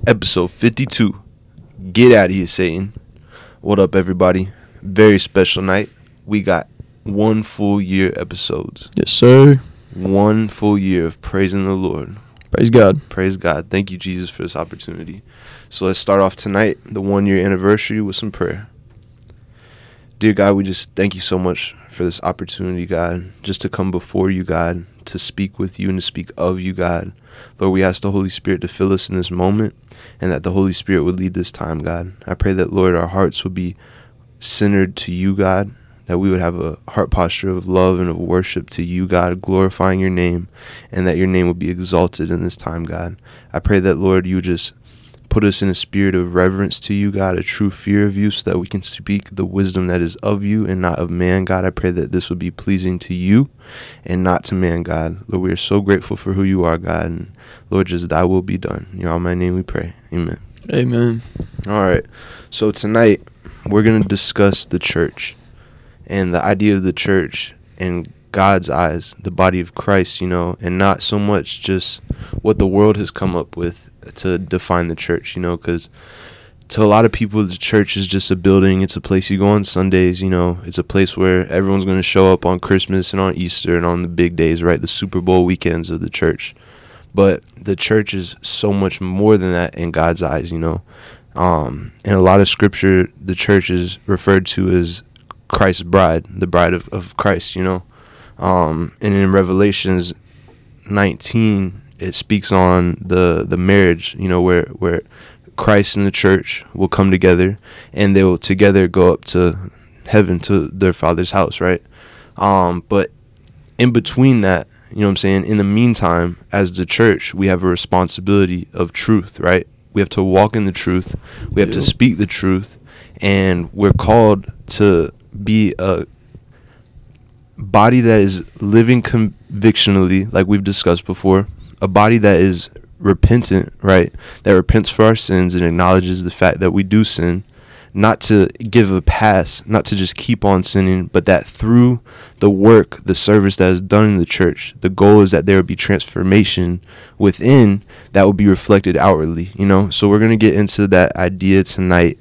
Episode 52. Get out of here, Satan. What up, everybody? Very special night. We got 1 full year episodes. Yes, sir. 1 full year of praising the Lord. Praise God. Praise God. Thank you, Jesus, for this opportunity. So let's start off tonight, the 1 year anniversary, with some prayer. Dear God, we just thank you so much for this opportunity, God, just to come before you, God, to speak with you and to speak of you, God. Lord, we ask the Holy Spirit to fill us in this moment and that the Holy Spirit would lead this time, God. I pray that, Lord, our hearts would be centered to you, God, that we would have a heart posture of love and of worship to you, God, glorifying your name, and that your name would be exalted in this time, God. I pray that, Lord, you would just put us in a spirit of reverence to you, God, a true fear of you, so that we can speak the wisdom that is of you and not of man, God. I pray that this would be pleasing to you and not to man, God. Lord, we are so grateful for who you are, God, and Lord, just thy will be done. In your name we pray. Amen. Amen. All right. So tonight, we're going to discuss the church and the idea of the church in God's eyes, the body of Christ, and not so much just what the world has come up with to define the church, because to a lot of people, the church is just a building. It's a place you go on Sundays, it's a place where everyone's going to show up on Christmas and on Easter and on the big days, right? The Super Bowl weekends of the church. But the church is so much more than that in God's eyes, In a lot of scripture, the church is referred to as Christ's bride, the bride of Christ, and in Revelations 19, it speaks on the marriage, where Christ and the church will come together and they will together go up to heaven to their Father's house, right? But in between that, in the meantime, as the church, we have a responsibility of truth, right? We have to walk in the truth. We have to speak the truth. And we're called to be a body that is living convictionally, like we've discussed before, a body that is repentant, right? That repents for our sins and acknowledges the fact that we do sin, not to give a pass, not to just keep on sinning, but that through the work, the service that is done in the church, the goal is that there would be transformation within that will be reflected outwardly, So we're going to get into that idea tonight,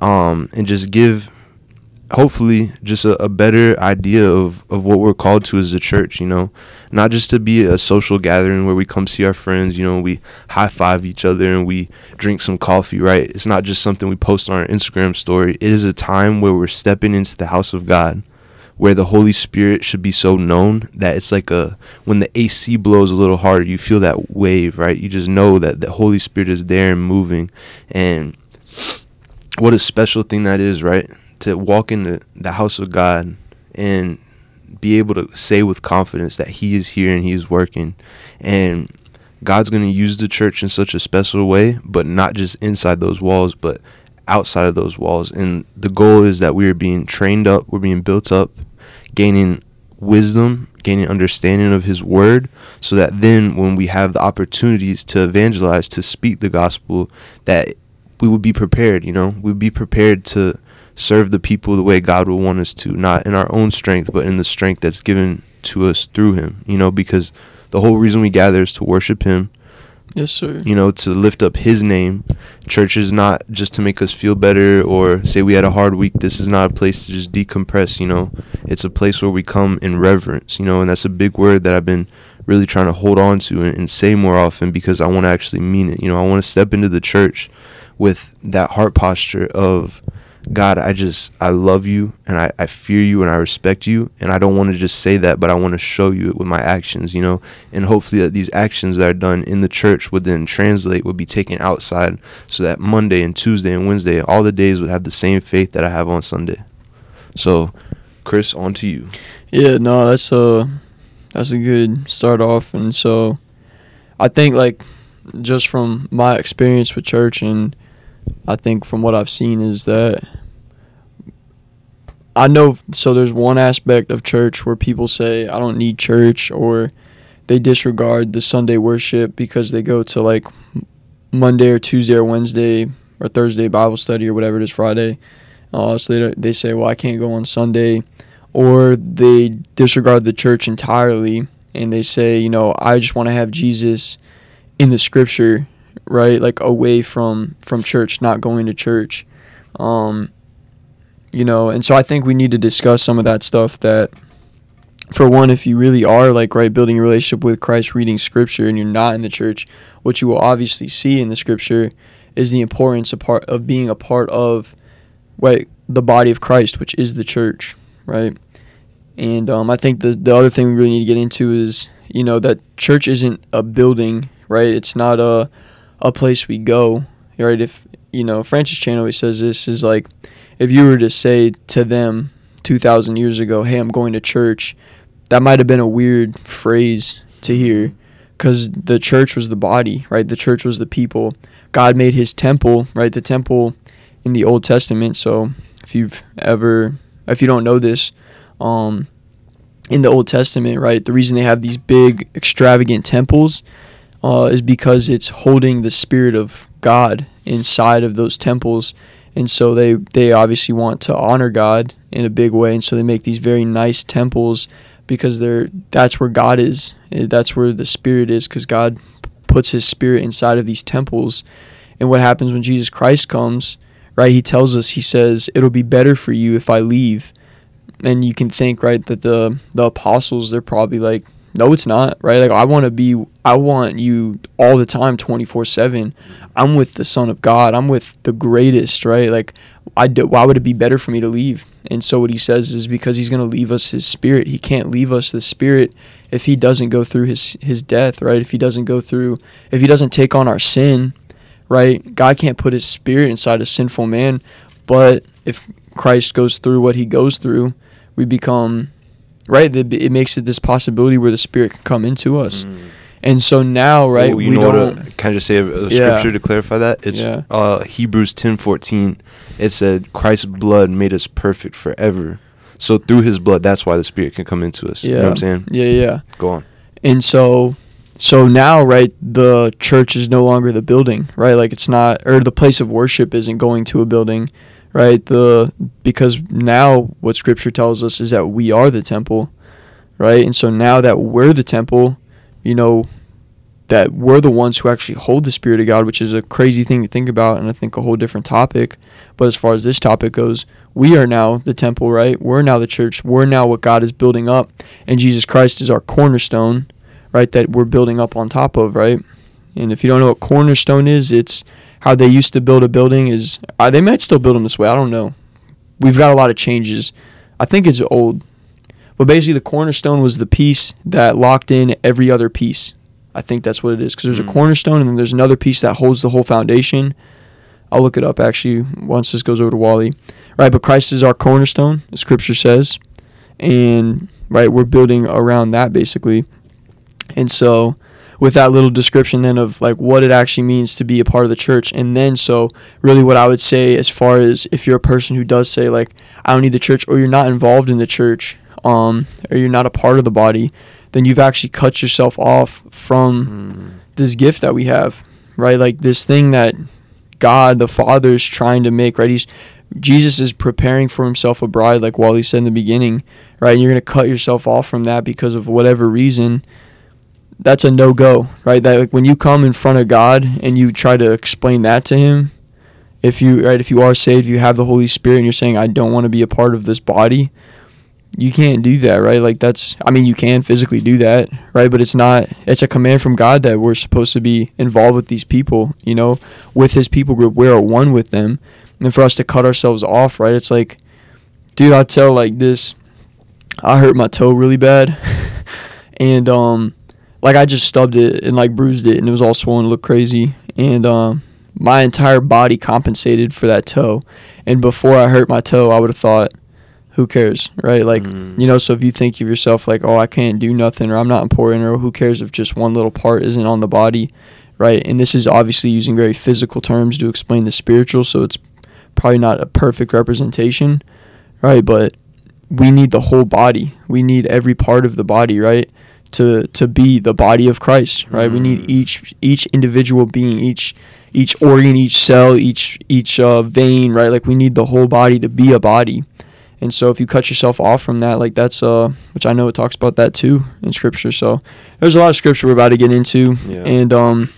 and just give hopefully just a better idea of what we're called to as a church, not just to be a social gathering where we come see our friends, we high five each other and we drink some coffee, right? It's not just something we post on our Instagram story. It is a time where we're stepping into the house of God, where the Holy Spirit should be so known that it's like when the AC blows a little harder, you feel that wave, right? You just know that the Holy Spirit is there and moving, and what a special thing that is, right? To walk in the house of God and be able to say with confidence that he is here and he is working, and God's going to use the church in such a special way, but not just inside those walls, but outside of those walls. And the goal is that we are being trained up, we're being built up, gaining wisdom, gaining understanding of his word, so that then when we have the opportunities to evangelize, to speak the gospel, that we would be prepared, we'd be prepared to serve the people the way God will want us to, not in our own strength, but in the strength that's given to us through him, because the whole reason we gather is to worship him. Yes, sir. To lift up his name. Church is not just to make us feel better or say we had a hard week. This is not a place to just decompress, It's a place where we come in reverence, and that's a big word that I've been really trying to hold on to and say more often, because I want to actually mean it. I want to step into the church with that heart posture of, God, I love you, and I fear you, and I respect you, and I don't want to just say that, but I want to show you it with my actions, and hopefully that these actions that are done in the church would then would be taken outside, so that Monday and Tuesday and Wednesday, all the days would have the same faith that I have on Sunday. So, Chris, on to you. Yeah, no, that's a good start off, and so I think, just from my experience with church, and I think from what I've seen, is that I know, so there's one aspect of church where people say, I don't need church, or they disregard the Sunday worship because they go to Monday or Tuesday or Wednesday or Thursday Bible study or whatever it is, Friday. So they say, well, I can't go on Sunday, or they disregard the church entirely and they say, I just want to have Jesus in the scripture right? Like away from church, not going to church. You know, and so I think we need to discuss some of that stuff. That, for one, if you really are like, right, building a relationship with Christ, reading scripture, and you're not in the church, what you will obviously see in the scripture is the importance of being a part of, right, the body of Christ, which is the church, right? And I think the other thing we really need to get into is, you know, that church isn't a building, right? It's not a place we go, right? If, you know, Francis Chan always says this, is like, if you were to say to them 2,000 years ago, hey, I'm going to church, that might have been a weird phrase to hear, because the church was the body, right? The church was the people. God made his temple, right? The temple in the Old Testament. So if you don't know this, in the Old Testament, right, the reason they have these big extravagant temples is because it's holding the Spirit of God inside of those temples. And so they obviously want to honor God in a big way, and so they make these very nice temples, because that's where God is. That's where the Spirit is, because God puts his Spirit inside of these temples. And what happens when Jesus Christ comes, right, he tells us, he says, it'll be better for you if I leave. And you can think, right, that the apostles, they're probably like, no, it's not, right? Like, I want you all the time, 24/7. I'm with the Son of God. I'm with the greatest, right? Like, why would it be better for me to leave? And so what he says is because he's going to leave us his Spirit. He can't leave us the Spirit if he doesn't go through his death, right? If he doesn't take on our sin, right? God can't put his Spirit inside a sinful man. But if Christ goes through what he goes through, we become, right? It makes it this possibility where the Spirit can come into us. And so now, right, can I just say a scripture to clarify that? It's Hebrews 10:14. It said, Christ's blood made us perfect forever. So through his blood, that's why the Spirit can come into us. You know what I'm saying? Yeah. Go on. And so now, right, the church is no longer the building, right? Like, it's not, or the place of worship isn't going to a building, right? Because now what Scripture tells us is that we are the temple, right? And so now that we're the temple, you know, that we're the ones who actually hold the Spirit of God, which is a crazy thing to think about, and I think a whole different topic. But as far as this topic goes, we are now the temple, right? We're now the church. We're now what God is building up, and Jesus Christ is our cornerstone, right, that we're building up on top of, right? And if you don't know what cornerstone is, it's how they used to build a building. They might still build them this way. I don't know. We've got a lot of changes. I think it's old. But basically, the cornerstone was the piece that locked in every other piece. I think that's what it is, because there's a cornerstone, and then there's another piece that holds the whole foundation. I'll look it up, actually, once this goes over to Wally. Right, but Christ is our cornerstone, as Scripture says. And, right, we're building around that, basically. And so, with that little description then of, like, what it actually means to be a part of the church, and then, so, really what I would say, as far as if you're a person who does say, like, I don't need the church, or you're not involved in the church, or you're not a part of the body, then you've actually cut yourself off from this gift that we have, right? Like, this thing that God the Father is trying to make, right? Jesus is preparing for himself a bride, like Wally said in the beginning, right? And you're going to cut yourself off from that because of whatever reason. That's a no-go, right? That, like, when you come in front of God and you try to explain that to him, if you are saved, you have the Holy Spirit, and you're saying, I don't want to be a part of this body, you can't do that, right? Like, you can physically do that, right? But it's a command from God that we're supposed to be involved with these people, you know, with his people group. We're one with them. And for us to cut ourselves off, right? It's like, dude, I'll tell, like, this, I hurt my toe really bad. And, like, I just stubbed it and, like, bruised it, and it was all swollen. It looked crazy. And, my entire body compensated for that toe. And before I hurt my toe, I would have thought, who cares, right? Like, you know, so if you think of yourself like, oh, I can't do nothing, or I'm not important, or who cares if just one little part isn't on the body, right? And this is obviously using very physical terms to explain the spiritual, so it's probably not a perfect representation, right? But we need the whole body. We need every part of the body, right, to be the body of Christ, right? We need each individual being, each organ, each cell, each vein, right? Like, we need the whole body to be a body. And so if you cut yourself off from that, like, that's, which I know it talks about that too in Scripture. So there's a lot of Scripture we're about to get into. Yeah. And,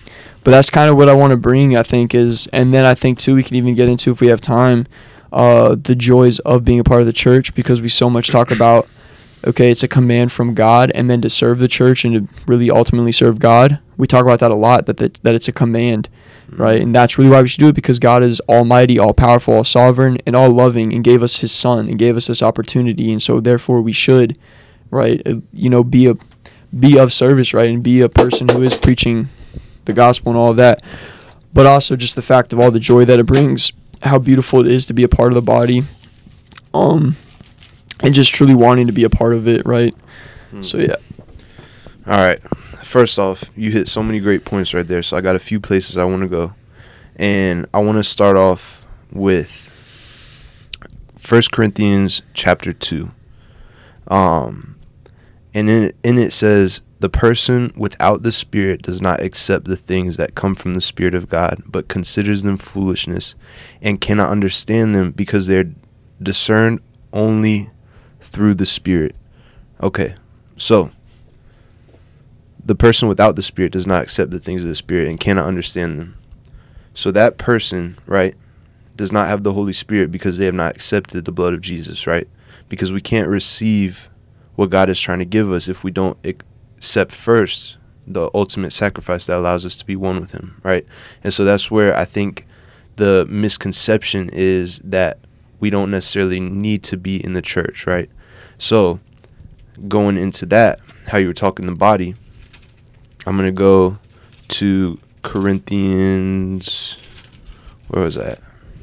But that's kind of what I want to bring, I think, and then I think, too, we can even get into, if we have time, the joys of being a part of the church, because we so much talk about, okay, it's a command from God, and then to serve the church and to really ultimately serve God. We talk about that a lot, that it's a command, right? And that's really why we should do it, because God is almighty, all-powerful, all-sovereign, and all-loving, and gave us his son, and gave us this opportunity. And so, therefore, we should, right, be of service, right, and be a person who is preaching the gospel and all of that. But also just the fact of all the joy that it brings, how beautiful it is to be a part of the body, and just truly wanting to be a part of it, right? So yeah. All right. First off, you hit so many great points right there. So I got a few places I want to go, and I want to start off with 1 Corinthians chapter 2. And in it says, the person without the Spirit does not accept the things that come from the Spirit of God, but considers them foolishness and cannot understand them, because they are discerned only through the Spirit. Okay, so the person without the Spirit does not accept the things of the Spirit and cannot understand them. So that person, right, does not have the Holy Spirit because they have not accepted the blood of Jesus, right? Because we can't receive what God is trying to give us if we don't accept first the ultimate sacrifice that allows us to be one with him, right? And so that's where I think the misconception is, that we don't necessarily need to be in the church, right? So going into that, how you were talking the body, I'm going to go to Corinthians. Where was that?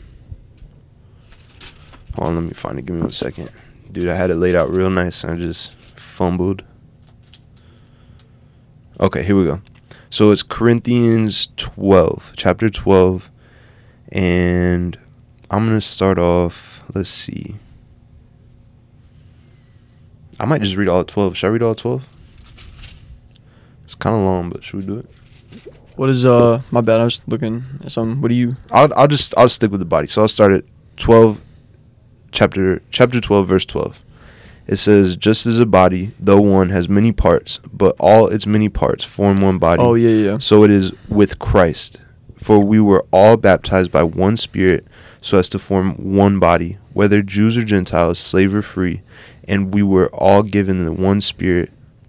Hold on, let me find it. Give me 1 second. Dude, I had it laid out real nice, and I just fumbled. Okay, here we go. So it's Corinthians 12, chapter 12, and I'm going to start off, let's see. I might just read all 12. Should I read all 12? It's kind of long, but should we do it? What is, my bad, I was looking at something. What do you? I'll stick with the body. So I'll start at 12, chapter 12, verse 12. It says, just as a body, though one, has many parts, but all its many parts form one body. Oh, yeah. So it is with Christ. For we were all baptized by one Spirit, so as to form one body, whether Jews or Gentiles, slave or free, and we were all given the one Spirit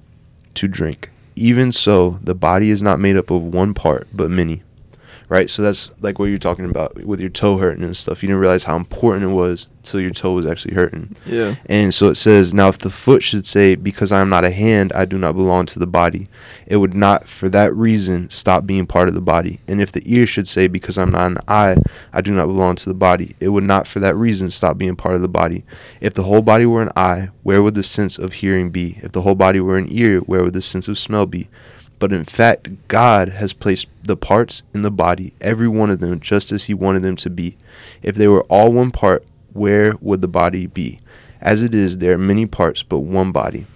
to drink. Even so, the body is not made up of one part, but many. Right? So that's like what you're talking about with your toe hurting and stuff. You didn't realize how important it was till your toe was actually hurting. Yeah. And so it says, now if the foot should say, because I am not a hand, I do not belong to the body, it would not for that reason stop being part of the body. And if the ear should say, because I'm not an eye, I do not belong to the body, it would not for that reason stop being part of the body. If the whole body were an eye, where would the sense of hearing be? If the whole body were an ear, where would the sense of smell be? But in fact, God has placed the parts in the body, every one of them, just as he wanted them to be. If they were all one part, where would the body be? As it is, there are many parts, but one body.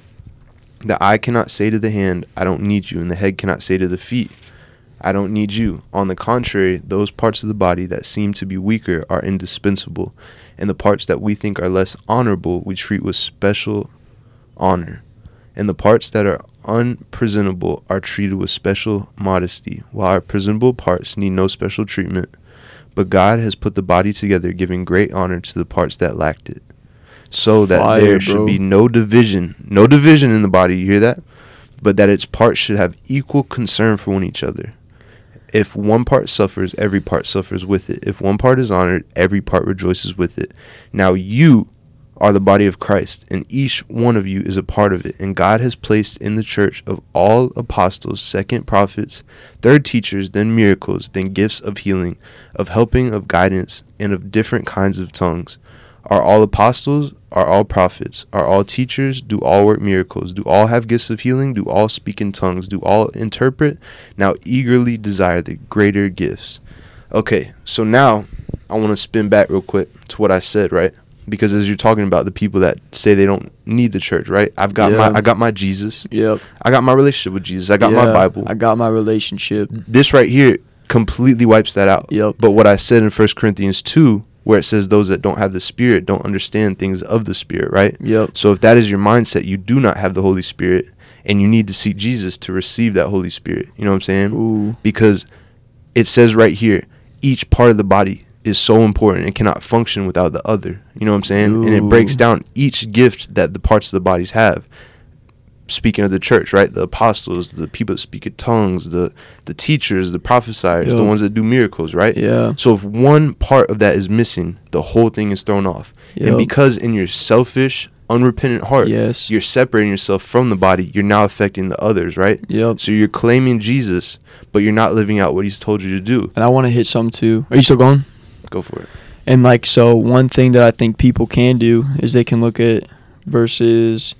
The eye cannot say to the hand, I don't need you, and the head cannot say to the feet, I don't need you. On the contrary, those parts of the body that seem to be weaker are indispensable, and the parts that we think are less honorable we treat with special honor. And the parts that are unpresentable are treated with special modesty, while our presentable parts need no special treatment. But God has put the body together, giving great honor to the parts that lacked it, so that there should be no division in the body, you hear that? But that its parts should have equal concern for one each other. If one part suffers, every part suffers with it. If one part is honored, every part rejoices with it. Now you are the body of Christ, and each one of you is a part of it. And God has placed in the church of all apostles, second prophets, third teachers, then miracles, then gifts of healing, of helping, of guidance, and of different kinds of tongues. Are all apostles? Are all prophets? Are all teachers? Do all work miracles? Do all have gifts of healing? Do all speak in tongues? Do all interpret? Now eagerly desire the greater gifts. Okay, so now I want to spin back real quick to what I said, right? Because as you're talking about the people that say they don't need the church, right? I got my Jesus. Yep. I got my relationship with Jesus. I got my Bible. I got my relationship. This right here completely wipes that out. Yep. But what I said in 1 Corinthians 2, where it says those that don't have the Spirit don't understand things of the Spirit, right? Yep. So if that is your mindset, you do not have the Holy Spirit, and you need to seek Jesus to receive that Holy Spirit. You know what I'm saying? Ooh. Because it says right here, each part of the body is so important and cannot function without the other. You know what I'm saying? Ooh. And it breaks down each gift that the parts of the bodies have. Speaking of the church, right? The apostles, the people that speak in tongues, the teachers, the prophesiers, the ones that do miracles, right? Yeah. So if one part of that is missing, the whole thing is thrown off. And because in your selfish, unrepentant heart, you're separating yourself from the body, you're now affecting the others, right? Yep. So you're claiming Jesus, but you're not living out what he's told you to do. And I want to hit some too. Are you still going? Go for it. And like, so one thing that I think people can do is they can look at verses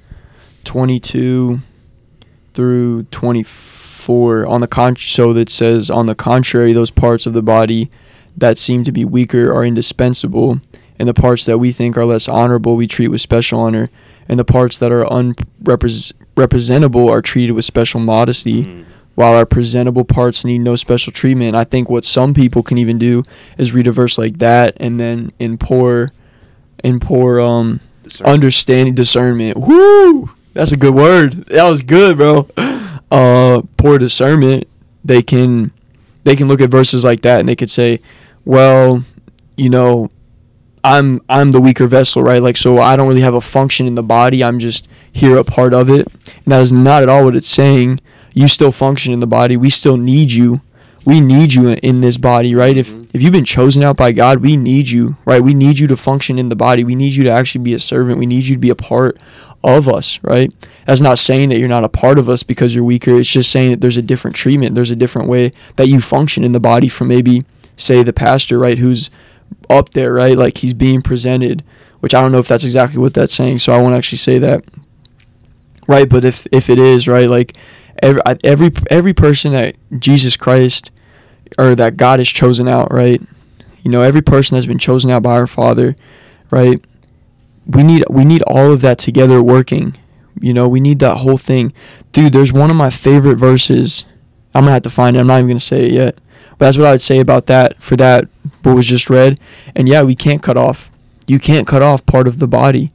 22 through 24 on the so that says, on the contrary, those parts of the body that seem to be weaker are indispensable, and the parts that we think are less honorable we treat with special honor, and the parts that are unrepresentable are treated with special modesty, while our presentable parts need no special treatment. I think what some people can even do is read a verse like that, and then in poor understanding, discernment. Woo! That's a good word. That was good, bro. Poor discernment. They can look at verses like that and they could say, well, you know, I'm the weaker vessel, right? Like, so I don't really have a function in the body. I'm just here, a part of it. And that is not at all what it's saying. You still function in the body. We still need you. We need you in this body, right? If you've been chosen out by God, we need you, right? We need you to function in the body. We need you to actually be a servant. We need you to be a part of us, right? That's not saying that you're not a part of us because you're weaker. It's just saying that there's a different treatment. There's a different way that you function in the body from maybe, say, the pastor, right, who's up there, right? Like, he's being presented, which I don't know if that's exactly what that's saying, so I won't actually say that, right? But if it is, right, like, every person that Jesus Christ or that God has chosen out, right? You know, every person has been chosen out by our Father, right? We need all of that together working. You know, we need that whole thing. Dude, there's one of my favorite verses. I'm going to have to find it. I'm not even going to say it yet. But that's what I would say about that, for that, what was just read. And yeah, we can't cut off. You can't cut off part of the body.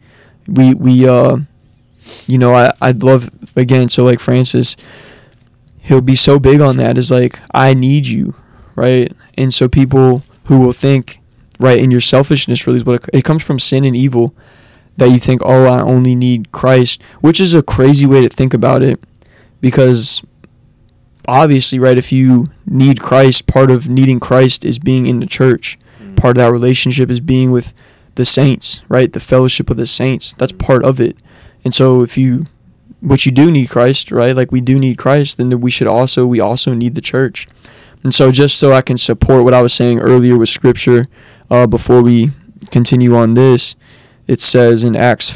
You know, I'd love, again, so like Francis, he'll be so big on that, is like, I need you, right? And so people who will think, right, in your selfishness really is what it comes from, sin and evil, that you think, oh, I only need Christ, which is a crazy way to think about it, because obviously, right, if you need Christ, part of needing Christ is being in the church. Part of that relationship is being with the saints, right? The fellowship of the saints. That's part of it. And so but you do need Christ, right? Like, we do need Christ, then we also need the church. And so just so I can support what I was saying earlier with Scripture, before we continue on this, it says in Acts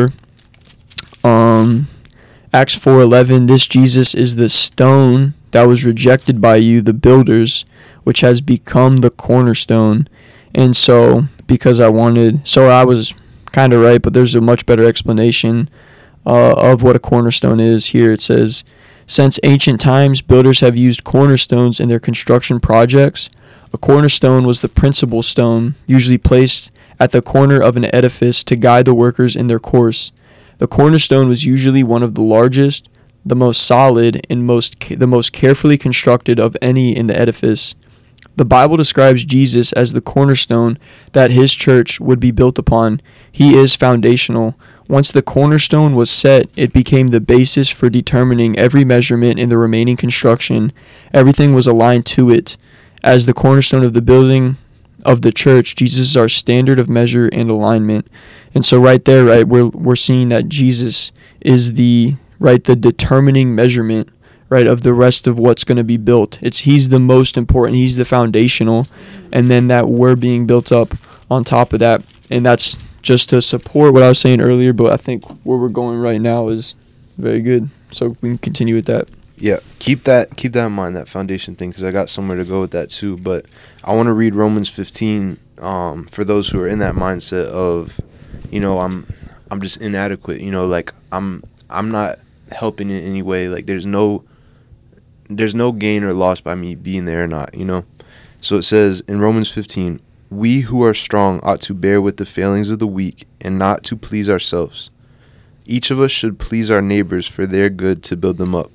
4:11, this Jesus is the stone that was rejected by you, the builders, which has become the cornerstone. And so, I was kind of right, but there's a much better explanation of what a cornerstone is here. It says, since ancient times, builders have used cornerstones in their construction projects. A cornerstone was the principal stone, usually placed at the corner of an edifice to guide the workers in their course. The cornerstone was usually one of the largest, the most solid, and the most carefully constructed of any in the edifice. The Bible describes Jesus as the cornerstone that his church would be built upon. He is foundational. Once the cornerstone was set, it became the basis for determining every measurement in the remaining construction. Everything was aligned to it. As the cornerstone of the building of the church, Jesus is our standard of measure and alignment. And so right there, right, we're seeing that Jesus is the determining measurement, right, of the rest of what's going to be built. He's the most important. He's the foundational, and then that we're being built up on top of that. And that's just to support what I was saying earlier, but I think where we're going right now is very good. So we can continue with that. Yeah, keep that in mind, that foundation thing, because I got somewhere to go with that too. But I want to read Romans 15 for those who are in that mindset of, you know, I'm just inadequate. You know, like I'm not helping in any way. Like there's no gain or loss by me being there or not. You know, so it says in Romans 15, we who are strong ought to bear with the failings of the weak and not to please ourselves. Each of us should please our neighbors for their good to build them up.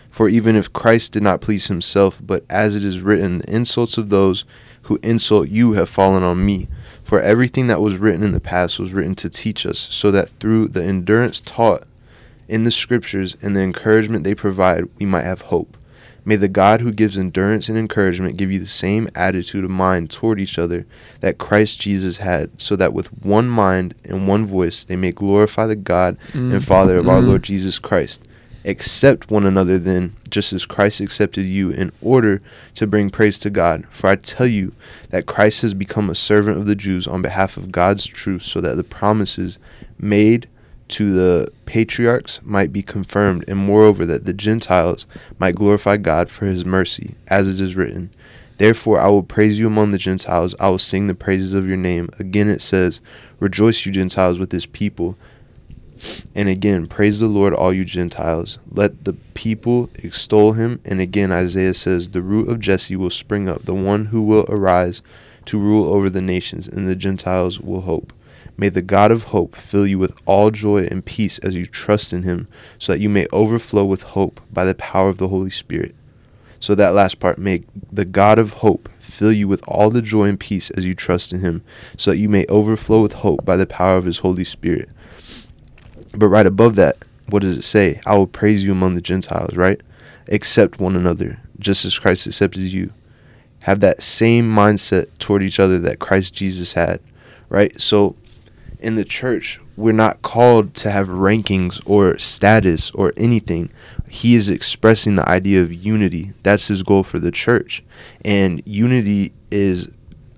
For even if Christ did not please himself, but as it is written, the insults of those who insult you have fallen on me. For everything that was written in the past was written to teach us, so that through the endurance taught in the Scriptures and the encouragement they provide, we might have hope. May the God who gives endurance and encouragement give you the same attitude of mind toward each other that Christ Jesus had, so that with one mind and one voice they may glorify the God and Father of our Lord Jesus Christ. Accept one another then, just as Christ accepted you, in order to bring praise to God. For I tell you that Christ has become a servant of the Jews on behalf of God's truth, so that the promises made to the patriarchs might be confirmed, and moreover that the Gentiles might glorify God for his mercy, as it is written, Therefore I will praise you among the Gentiles, I will sing the praises of your name. Again it says, Rejoice, you Gentiles, with his people. And again, praise the Lord, all you Gentiles. Let the people extol him. And again Isaiah says, The root of Jesse will spring up, the one who will arise to rule over the nations, and the Gentiles will hope. May the God of hope fill you with all joy and peace as you trust in him, so that you may overflow with hope by the power of the Holy Spirit. So that last part, may the God of hope fill you with all the joy and peace as you trust in him, so that you may overflow with hope by the power of his Holy Spirit. But right above that, what does it say? I will praise you among the Gentiles, right? Accept one another, just as Christ accepted you. Have that same mindset toward each other that Christ Jesus had, right? So in the church, we're not called to have rankings or status or anything. He is expressing the idea of unity. That's his goal for the church. And unity is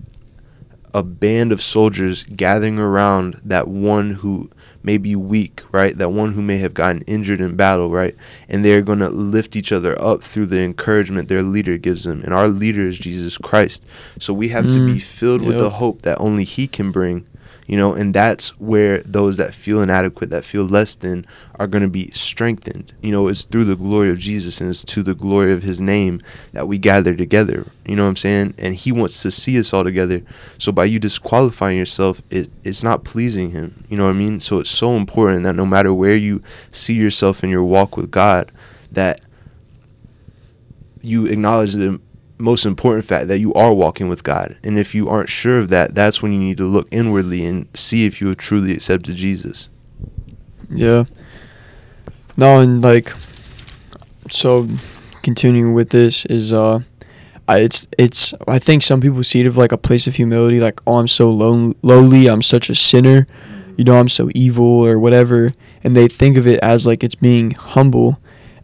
a band of soldiers gathering around that one who may be weak, right? That one who may have gotten injured in battle, right? And they're going to lift each other up through the encouragement their leader gives them. And our leader is Jesus Christ. So we have to be filled with the hope that only he can bring. You know, and that's where those that feel inadequate, that feel less than, are going to be strengthened. You know, it's through the glory of Jesus, and it's to the glory of his name that we gather together. You know what I'm saying? And he wants to see us all together. So by you disqualifying yourself, it's not pleasing him. You know what I mean? So it's so important that no matter where you see yourself in your walk with God, that you acknowledge the most important fact that you are walking with God. And if you aren't sure of that, that's when you need to look inwardly and see if you have truly accepted Jesus. Yeah. No, and like, so continuing with this is I think some people see it of like a place of humility, like, oh, I'm so lowly, I'm such a sinner, you know, I'm so evil or whatever, and they think of it as like it's being humble.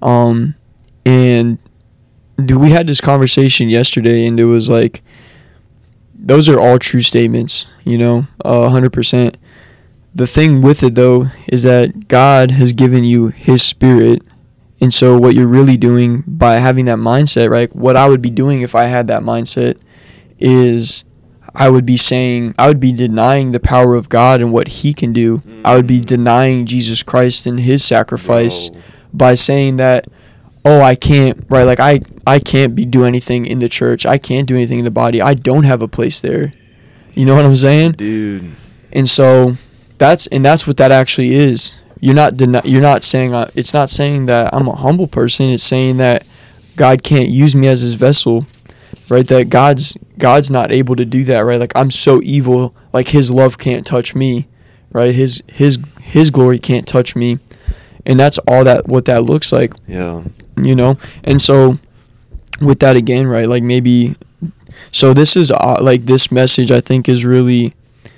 And we had this conversation yesterday, and it was like, those are all true statements, you know, 100%. The thing with it, though, is that God has given you his spirit, and so what you're really doing by having that mindset, right, what I would be doing if I had that mindset is I would be denying the power of God and what he can do. I would be denying Jesus Christ and his sacrifice by saying that, oh, I can't, right, like I can't do anything in the church. I can't do anything in the body. I don't have a place there. You know what I'm saying? Dude. And so that's what that actually is. You're not saying, it's not saying that I'm a humble person. It's saying that God can't use me as his vessel, right? That God's not able to do that, right? Like, I'm so evil, like his love can't touch me, right? His glory can't touch me. And that's all what that looks like. Yeah. You know? And so with that again, right, like maybe, so this is like this message I think is really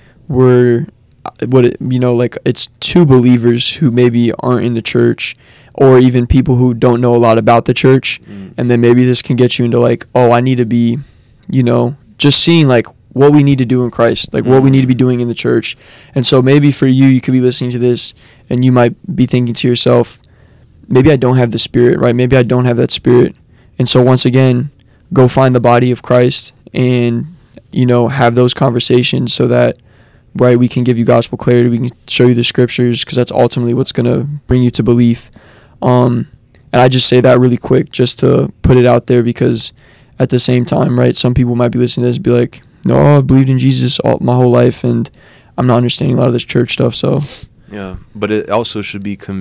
like it's to believers who maybe aren't in the church, or even people who don't know a lot about the church. And then maybe this can get you into like, oh, I need to be, you know, just seeing like what we need to do in Christ, like what we need to be doing in the church. And so maybe for you could be listening to this and you might be thinking to yourself, maybe I don't have the Spirit, right? Maybe I don't have that Spirit. And so once again, go find the body of Christ and, you know, have those conversations so that, right, we can give you gospel clarity, we can show you the scriptures, because that's ultimately what's going to bring you to belief. And I just say that really quick just to put it out there, because at the same time, right, some people might be listening to this and be like, no, I've believed in Jesus my whole life and I'm not understanding a lot of this church stuff. So yeah, but it also should be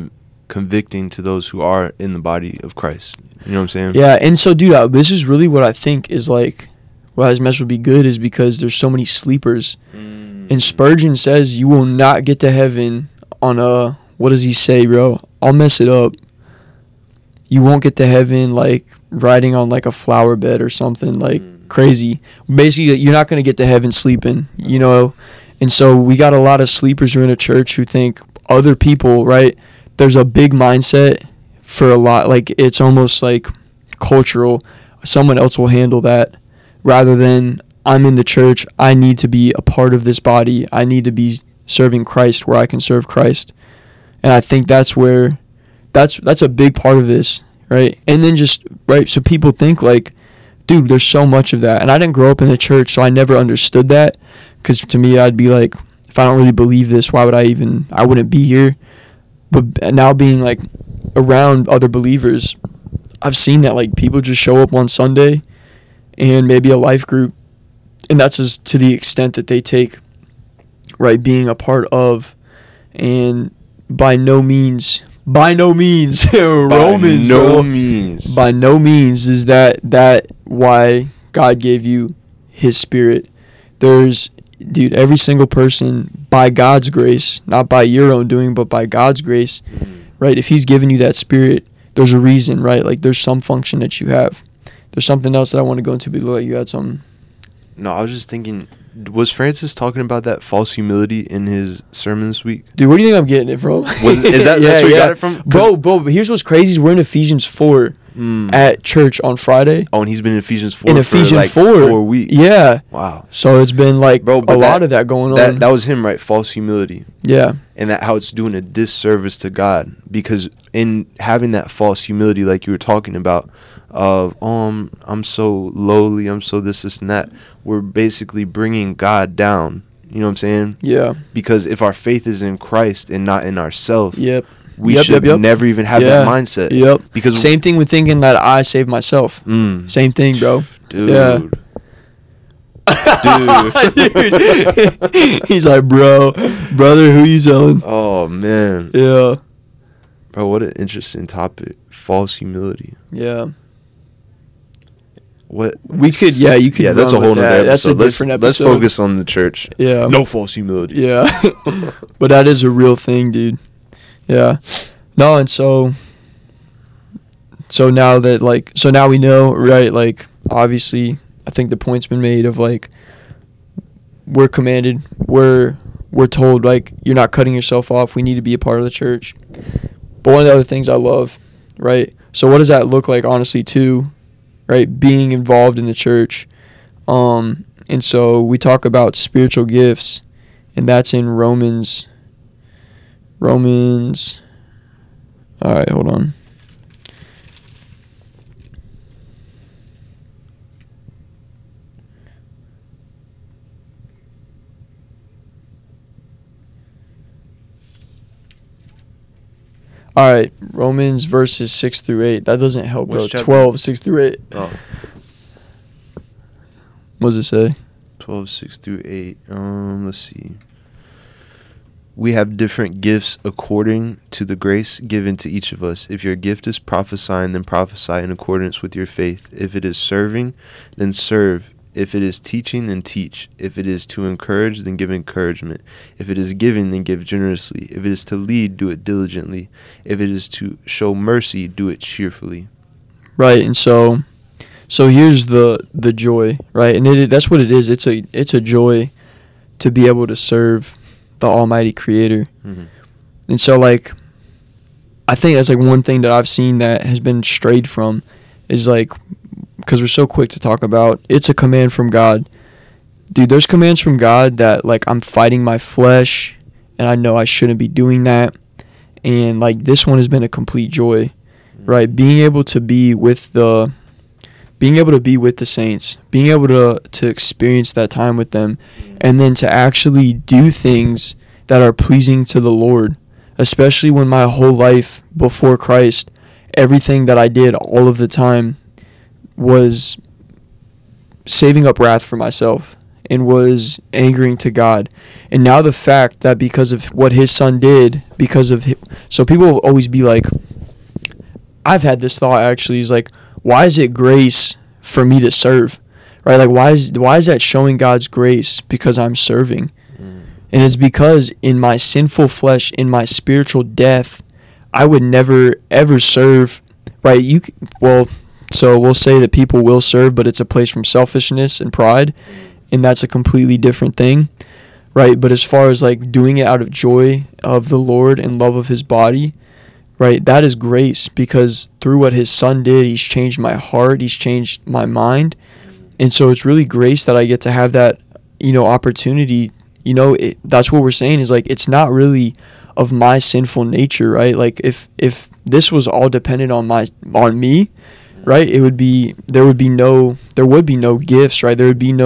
convicting to those who are in the body of Christ. You know what I'm saying? Yeah, and so, dude, this is really what I think is like, why this message would be good is because there's so many sleepers. And Spurgeon says you will not get to heaven on a, what does he say, bro? I'll mess it up. You won't get to heaven like riding on like a flower bed or something like crazy. Basically, you're not going to get to heaven sleeping, you know? And so we got a lot of sleepers who are in a church who think other people, right? There's a big mindset for a lot, like it's almost like cultural. Someone else will handle that rather than I'm in the church. I need to be a part of this body. I need to be serving Christ where I can serve Christ. And I think that's where that's a big part of this, right? And then just, right, so people think like, dude, there's so much of that. And I didn't grow up in the church, so I never understood that. Because to me, I'd be like, if I don't really believe this, why would I wouldn't be here. But now being like around other believers, I've seen that like people just show up on Sunday and maybe a life group, and that's just to the extent that they take, right, being a part of. And by no means Romans, by no means is that why God gave you his spirit. There's, dude, every single person, by God's grace, not by your own doing, but by God's grace, right? If he's given you that spirit, there's a reason, right? Like there's some function that you have. There's something else that I want to go into, but like you had something. No, I was just thinking, was Francis talking about that false humility in his sermon this week? Dude, where do you think I'm getting it from? Is that that's where you got it from? Bro, but here's what's crazy is we're in Ephesians 4 at church on Friday. Oh, and he's been in Ephesians 4 Ephesians for like 4 weeks. Yeah. Wow. So it's been like a lot of that going on. That was him, right? False humility. Yeah. And that how it's doing a disservice to God. Because in having that false humility like you were talking about, of I'm so lowly, I'm so this and that, we're basically bringing God down. You know what I'm saying? Yeah. Because if our faith is in Christ and not in ourselves, we should never even have that mindset. Yep. Because same thing with thinking that I saved myself. Same thing, bro. Dude. Yeah. Dude. He's like, brother, who you telling? Oh man. Yeah. Bro, what an interesting topic. False humility. Yeah. What we could, you could. Yeah, that's a whole nother episode. That's a different episode. Let's focus on the church. Yeah. No false humility. Yeah. But that is a real thing, dude. Yeah. No, and so now that like, so now we know, right? Like, obviously, I think the point's been made of like, we're commanded, we're told like, you're not cutting yourself off. We need to be a part of the church. But one of the other things I love, right? So what does that look like, honestly, too? Right, being involved in the church, and so we talk about spiritual gifts, and that's in Romans. All right, hold on. All right, Romans verses 6 through 8. That doesn't help, bro. 12, 6 through 8. Oh. What does it say? 12, 6 through 8. Let's see. We have different gifts according to the grace given to each of us. If your gift is prophesying, then prophesy in accordance with your faith. If it is serving, then serve. If it is teaching, then teach. If it is to encourage, then give encouragement. If it is giving, then give generously. If it is to lead, do it diligently. If it is to show mercy, do it cheerfully. Right, and so here's the joy, right? And that's what it is. It's a joy to be able to serve the Almighty Creator. Mm-hmm. And so, like, I think that's like one thing that I've seen that has been strayed from is like, because we're so quick to talk about, it's a command from God. Dude, there's commands from God that, like, I'm fighting my flesh, and I know I shouldn't be doing that. And, like, this one has been a complete joy, right? Being able to be with the saints, being able to experience that time with them, and then to actually do things that are pleasing to the Lord, especially when my whole life before Christ, everything that I did all of the time was saving up wrath for myself and was angering to God. And now the fact that because of what his son did, so people will always be like, I've had this thought actually, is like, why is it grace for me to serve? Right? Like, why is that showing God's grace because I'm serving? And it's because in my sinful flesh, in my spiritual death, I would never ever serve, right? So we'll say that people will serve, but it's a place from selfishness and pride, and that's a completely different thing, right? But as far as like doing it out of joy of the Lord and love of his body, right, that is grace, because through what his son did, he's changed my heart, he's changed my mind. And so it's really grace that I get to have that, opportunity. That's what we're saying, is like, it's not really of my sinful nature, right? Like if this was all dependent on me, right, there would be no gifts, right? There would be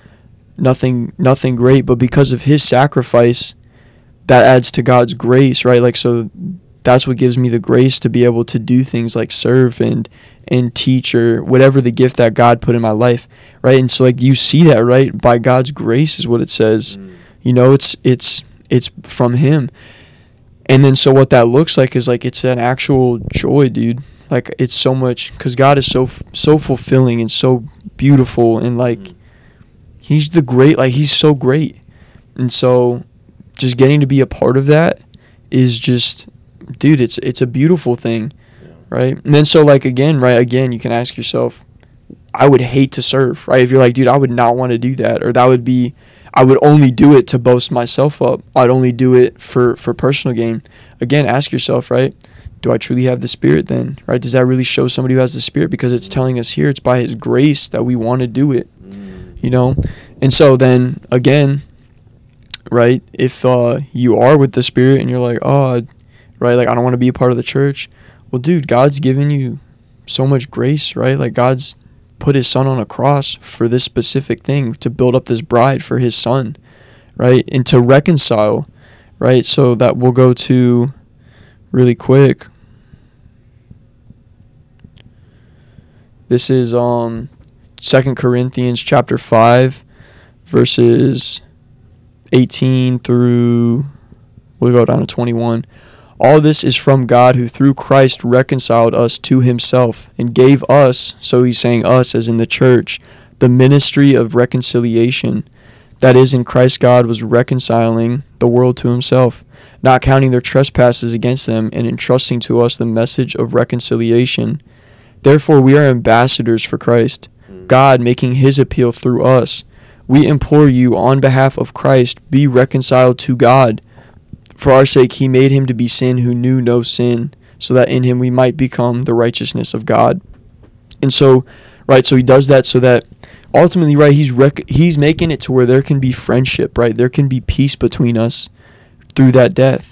nothing great. But because of his sacrifice, that adds to God's grace, right? Like, so that's what gives me the grace to be able to do things like serve and teach, or whatever the gift that God put in my life, right? And so like, you see that, right? By God's grace is what it says. It's from him. And then so what that looks like is like, it's an actual joy, dude. Like, it's so much, because God is so fulfilling and so beautiful, and like, he's he's so great. And so just getting to be a part of that is just, dude, it's a beautiful thing, right? And then so like, again, you can ask yourself, I would hate to serve, right? If you're like, dude, I would not want to do that, or I would only do it to boast myself up. I'd only do it for personal gain. Again, ask yourself, right? Do I truly have the Spirit then, right? Does that really show somebody who has the Spirit? Because it's telling us here, it's by his grace that we want to do it, And so then, again, right, if you are with the Spirit and you're like, oh, right, like, I don't want to be a part of the church. Well, dude, God's given you so much grace, right? Like, God's put his son on a cross for this specific thing, to build up this bride for his son, right? And to reconcile, right? So that we'll go to really quick. This is 2 Corinthians chapter 5, verses 18 through, we'll go down to 21. All this is from God, who through Christ reconciled us to himself and gave us, so he's saying us as in the church, the ministry of reconciliation. That is, in Christ God was reconciling the world to himself, not counting their trespasses against them, and entrusting to us the message of reconciliation. Therefore we are ambassadors for Christ, God making his appeal through us. We implore you on behalf of Christ, be reconciled to God. For our sake he made him to be sin who knew no sin, so that in him we might become the righteousness of God. And so, right, so he does that so that ultimately, right, he's making it to where there can be friendship, right? There can be peace between us through that death.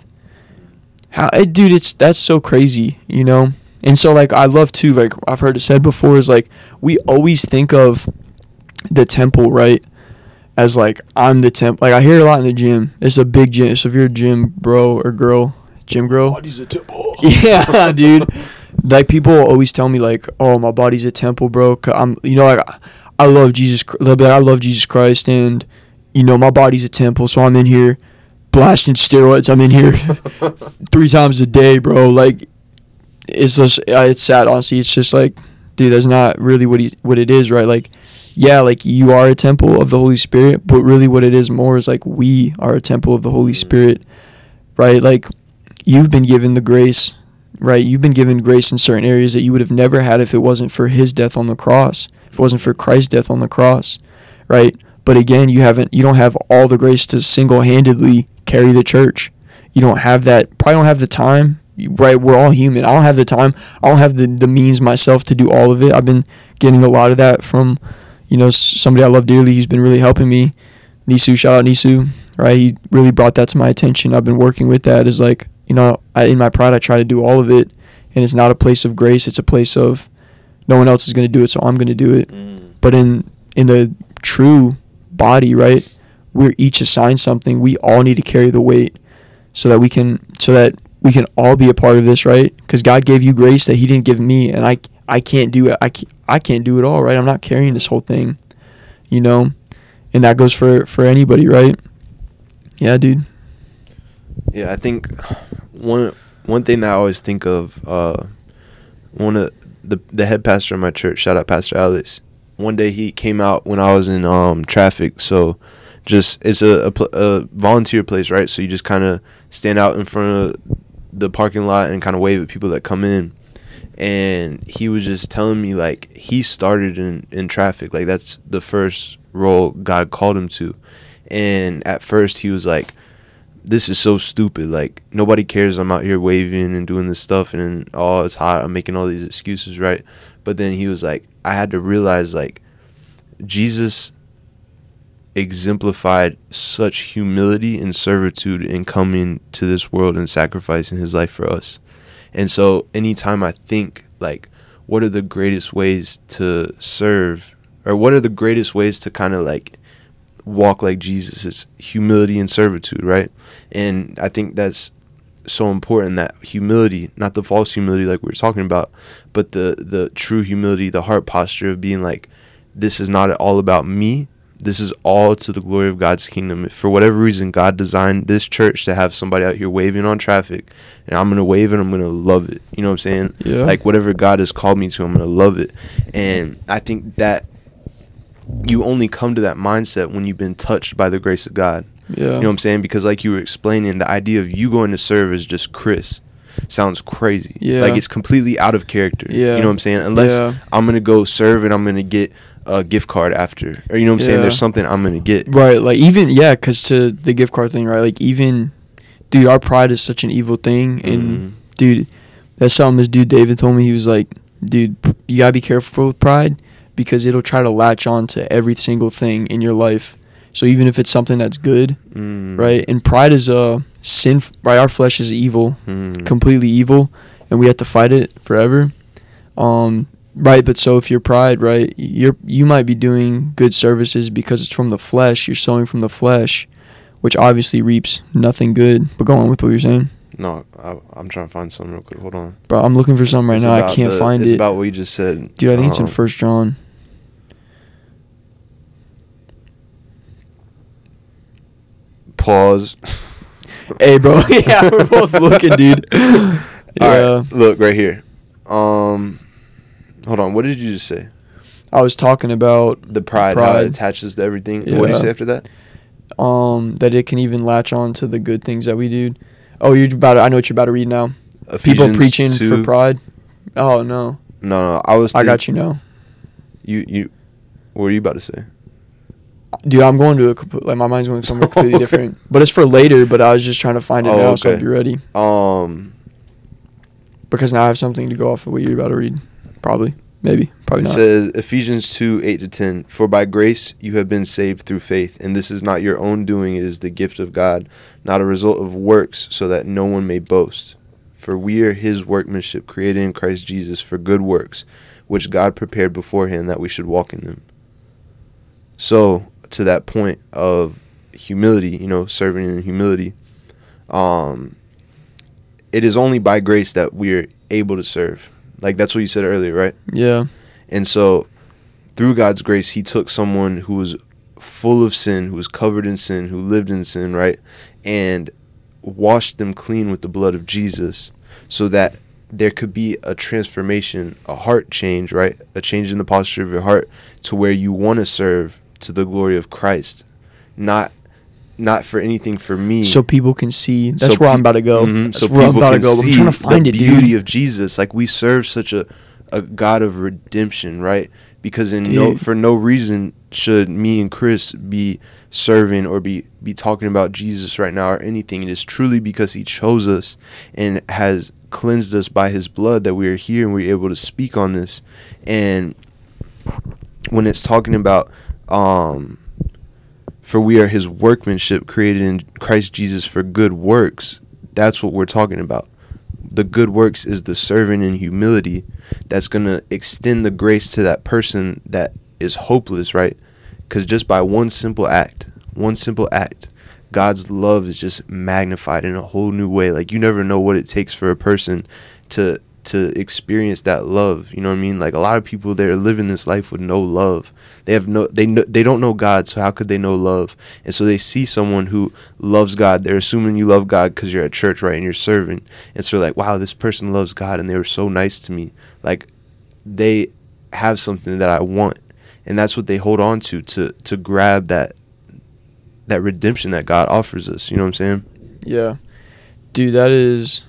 Dude, that's so crazy, And so, like, I love too, like, I've heard it said before, is like, we always think of the temple, right, as like, I'm the temple. Like, I hear it a lot in the gym. It's a big gym. So if you're a gym bro or girl, gym girl. Body's a temple. Yeah, dude. Like, people always tell me like, oh, my body's a temple, bro. I'm, like, I love Jesus. They'll be like, I love Jesus Christ, and my body's a temple. So I'm in here blasting steroids. I'm in here 3 times a day, bro. Like, it's just, it's sad, honestly. It's just like, dude, that's not really what it is, right? Like, yeah, like, you are a temple of the Holy Spirit, but really what it is more is like, we are a temple of the Holy Spirit, right? Like, you've been given the grace, right? You've been given grace in certain areas that you would have never had if it wasn't for his death on the cross, if it wasn't for Christ's death on the cross, right? But again, you don't have all the grace to single-handedly carry the church. You don't have that, probably don't have the time, right? We're all human. I don't have the time. I don't have the means myself to do all of it. I've been getting a lot of that from, somebody I love dearly who's been really helping me. Nisu, shout out Nisu, right? He really brought that to my attention. I've been working with that. Is like, in my pride, I try to do all of it, and it's not a place of grace. It's a place of no one else is going to do it, so I'm going to do it. But in the true body, right, we're each assigned something. We all need to carry the weight so that we can all be a part of this, right? Because God gave you grace that he didn't give me, and I can't do it. I can't do it all, right? I'm not carrying this whole thing, And And that goes for anybody, right? Yeah, dude. Yeah, I think one thing that I always think of, one of the head pastor of my church, shout out Pastor Alex. One day he came out when I was in traffic, so just it's a volunteer place, right? So you just kind of stand out in front of the parking lot and kind of wave at people that come in. And he was just telling me, like, he started in traffic, like that's the first role God called him to. And at first he was like, this is so stupid, like nobody cares I'm out here waving and doing this stuff, and oh, it's hot, I'm making all these excuses, right? But then he was like, I had to realize, like, Jesus exemplified such humility and servitude in coming to this world and sacrificing his life for us. And so anytime I think, like, what are the greatest ways to serve, or what are the greatest ways to kind of like walk like Jesus, is humility and servitude, right? And I think that's so important, that humility, not the false humility like we were talking about, but the true humility, the heart posture of being like, this is not all about me. This is all to the glory of God's kingdom. If for whatever reason God designed this church to have somebody out here waving on traffic, and I'm going to wave and I'm going to love it. You know what I'm saying? Yeah. Like whatever God has called me to, I'm going to love it. And I think that you only come to that mindset when you've been touched by the grace of God. Yeah. You know what I'm saying? Because like you were explaining, the idea of you going to serve as just Chris sounds crazy. Yeah. Like it's completely out of character. Yeah. You know what I'm saying? Unless Yeah. I'm going to go serve and I'm going to get a gift card after. Or you know what I'm saying? Yeah. There's something I'm going to get. Right, like even, yeah, because to the gift card thing, right, like even, dude, our pride is such an evil thing. And, dude, that's something this dude David told me. He was like, dude, you got to be careful with pride because it'll try to latch on to every single thing in your life. So even if it's something that's good, right, and pride is a sin, right, our flesh is evil, completely evil, and we have to fight it forever. Right, but so if you're pride, right, you might be doing good services because it's from the flesh. You're sowing from the flesh, which obviously reaps nothing good. But go on with what you're saying. No, I'm trying to find something real quick. Hold on. Bro, I'm looking for something right now. I can't find it. It's about what you just said. Dude, I think it's in 1 John. Pause. Hey, bro. Yeah, we're both looking, dude. Yeah. All right, look right here. Hold on. What did you just say? I was talking about the pride. How it attaches to everything. Yeah. What did you say after that? That it can even latch on to the good things that we do. Oh, I know what you're about to read now. Ephesians People preaching 2. for pride. Oh no. No. I got you now. You. What were you about to say? Dude, I'm going to my mind's going somewhere completely different. But it's for later. But I was just trying to find it now, so I'll be ready. Because now I have something to go off of what you're about to read. Probably. Maybe. Probably not. It says, Ephesians 2, 8-10, For by grace you have been saved through faith, and this is not your own doing, it is the gift of God, not a result of works, so that no one may boast. For we are his workmanship, created in Christ Jesus for good works, which God prepared beforehand that we should walk in them. So, to that point of humility, serving in humility, it is only by grace that we're able to serve. Like, that's what you said earlier, right? Yeah. And so, through God's grace, he took someone who was full of sin, who was covered in sin, who lived in sin, right? And washed them clean with the blood of Jesus so that there could be a transformation, a heart change, right? A change in the posture of your heart to where you want to serve to the glory of Christ. Not for anything for me. So people can see. That's where I'm about to go. That's so where I'm about to go. I'm trying to find the beauty of Jesus. Like, we serve such a God of redemption, right? Because for no reason should me and Chris be serving or be talking about Jesus right now or anything. It is truly because he chose us and has cleansed us by his blood that we are here and we're able to speak on this. And when it's talking about for we are his workmanship created in Christ Jesus for good works, that's what we're talking about. The good works is the serving in humility that's going to extend the grace to that person that is hopeless, right? Because just by one simple act, God's love is just magnified in a whole new way. Like, you never know what it takes for a person to to experience that love. You know what I mean? Like, a lot of people, they're living this life with no love. They don't know God, so how could they know love? And so they see someone who loves God. They're assuming you love God because you're at church, right, and you're serving. And so they're like, wow, this person loves God, and they were so nice to me. Like, they have something that I want, and that's what they hold on to grab that redemption that God offers us. You know what I'm saying? Yeah. Dude, that is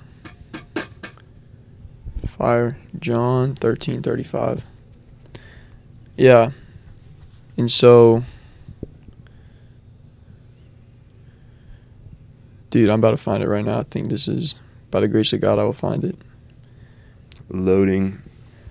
fire. John 13:35. Yeah. And so, dude, I'm about to find it right now. I think this is, by the grace of God, I will find it. Loading.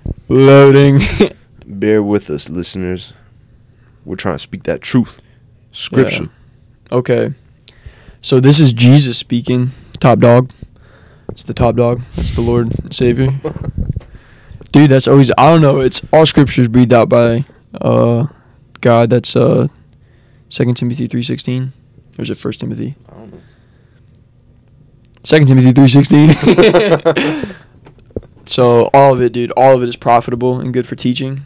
Bear with us, listeners. We're trying to speak that truth. Scripture. Yeah. Okay. So this is Jesus speaking. Top dog. It's the top dog. That's the Lord and Savior. Dude, that's always, I don't know, it's all scriptures breathed out by God. That's 2 Timothy 3:16. Or is it 1 Timothy? I don't know. 2 Timothy 3:16. So all of it, dude, all of it is profitable and good for teaching.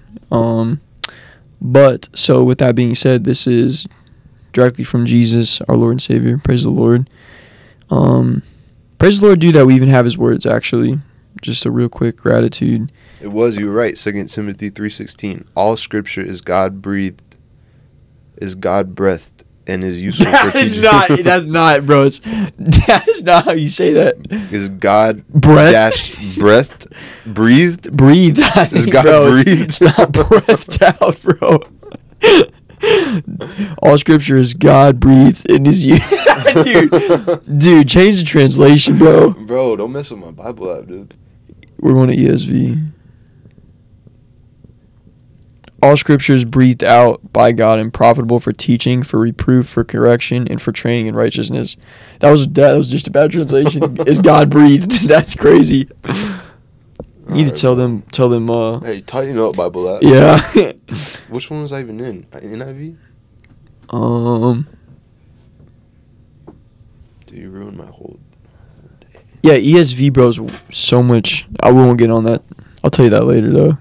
But so with that being said, this is directly from Jesus, our Lord and Savior. Praise the Lord. Praise the Lord, dude, that we even have his words, actually. Just a real quick gratitude. You were right. 2 Timothy 3:16. All scripture is God-breathed, is God-breathed, and is useful for teaching. That's not, bro. That is not how you say that. Is God breathed? Breathed? Breathed. Is God breathed? It's not breathed out, bro. All scripture is God breathed and is you. Dude, change the translation, bro. Bro, don't mess with my Bible app, dude. We're going to ESV. All scripture is breathed out by God and profitable for teaching, for reproof, for correction, and for training in righteousness. That was just a bad translation. Is God breathed? That's crazy. You need to tell them. Hey, tighten up, Bible app. Yeah. Which one was I even in? NIV? Dude, you ruined my whole day. Yeah, ESV, bros, so much. I won't get on that. I'll tell you that later, though.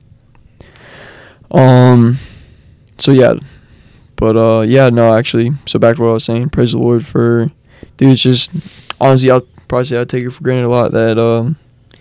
So yeah, but yeah, no, actually, so back to what I was saying. Praise the Lord for, dude. It's just, honestly, I'll probably say I take it for granted a lot that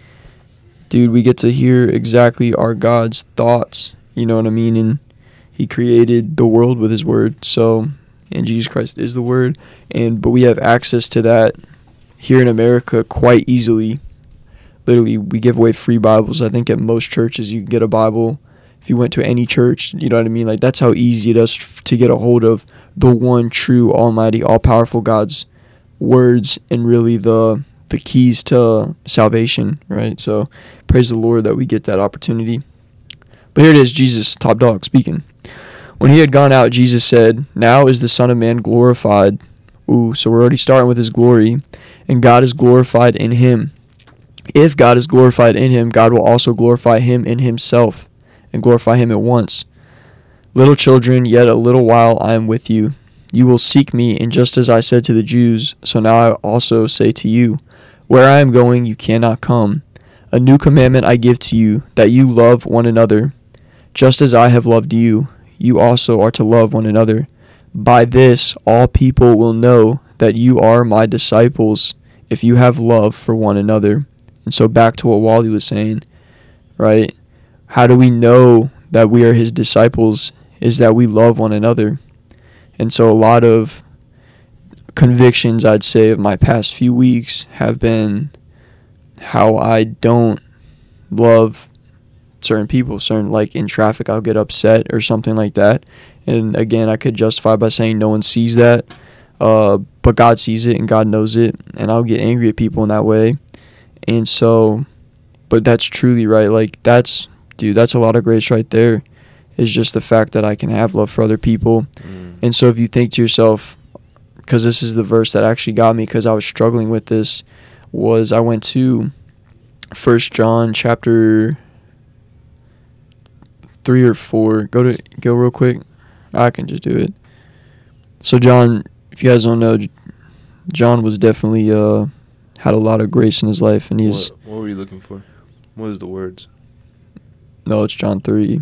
dude, we get to hear exactly our God's thoughts. You know what I mean? And he created the world with his word. So, and Jesus Christ is the word. But we have access to that here in America quite easily. Literally, we give away free Bibles. I think at most churches you can get a Bible. If you went to any church, you know what I mean? Like, that's how easy it is to get a hold of the one true, almighty, all-powerful God's words and really the keys to salvation, right? So praise the Lord that we get that opportunity. But here it is, Jesus, top dog, speaking. When he had gone out, Jesus said, "Now is the Son of Man glorified." Ooh, so we're already starting with his glory. And God is glorified in him. If God is glorified in him, God will also glorify him in himself and glorify him at once. Little children, yet a little while I am with you. You will seek me, and just as I said to the Jews, so now I also say to you, where I am going, you cannot come. A new commandment I give to you, that you love one another. Just as I have loved you, you also are to love one another. By this, all people will know that you are my disciples, if you have love for one another. And so back to what Wally was saying, right? How do we know that we are his disciples? Is that we love one another. And so a lot of convictions, I'd say, of my past few weeks have been how I don't love certain people. Like in traffic, I'll get upset or something like that. And again, I could justify by saying no one sees that. But God sees it and God knows it. And I'll get angry at people in that way. And so, but that's truly right. Like, that's a lot of grace right there. Is just the fact that I can have love for other people. And so if you think to yourself, because this is the verse that actually got me because I was struggling with this, was I went to 1 John chapter 3 or 4. Go real quick. I can just do it. So John, if you guys don't know, John was definitely had a lot of grace in his life, and he's. What were you looking for? What is the words? No, it's John 3.